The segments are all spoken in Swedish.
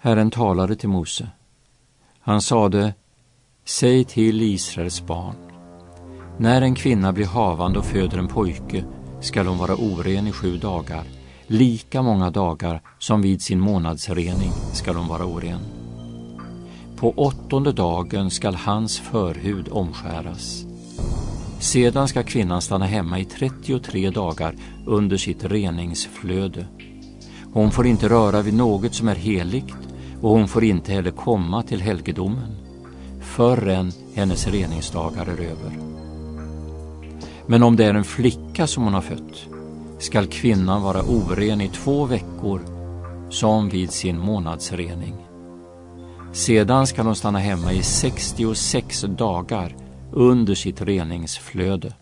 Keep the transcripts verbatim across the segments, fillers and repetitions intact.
Herren talade till Mose. Han sade: säg till Israels barn: när en kvinna blir havande och föder en pojke skall hon vara oren i sju dagar. Lika många dagar som vid sin månadsrening skall hon vara oren. På åttonde dagen skall hans förhud omskäras. Sedan ska kvinnan stanna hemma i trettiotre dagar under sitt reningsflöde. Hon får inte röra vid något som är heligt, och hon får inte heller komma till helgedomen förrän hennes reningsdagar är över. Men om det är en flicka som hon har fött, skall kvinnan vara oren i två veckor som vid sin månadsrening. Sedan skall hon stanna hemma i sextiosex dagar under sitt reningsflöde.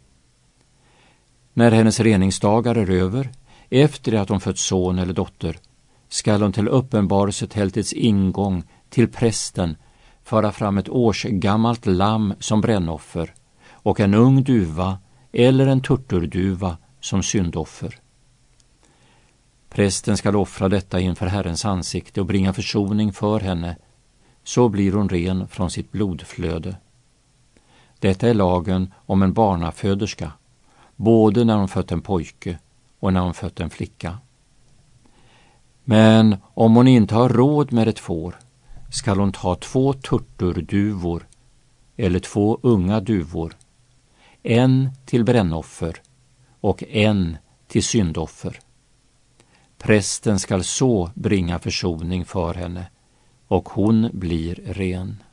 När hennes reningsdagar är över, efter att hon fött son eller dotter, skall hon till uppenbarelsetältets ingång till prästen föra fram ett årsgammalt lamm som brännoffer och en ung duva eller en turturduva som syndoffer. Prästen skall offra detta inför Herrens ansikte och bringa försoning för henne, så blir hon ren från sitt blodflöde. Detta är lagen om en barnaföderska, både när hon fött en pojke och när hon fött en flicka. Men om hon inte har råd med ett får, skall hon ta två turturduvor eller två unga duvor, en till brännoffer och en till syndoffer. Prästen skall så bringa försoning för henne, och hon blir ren.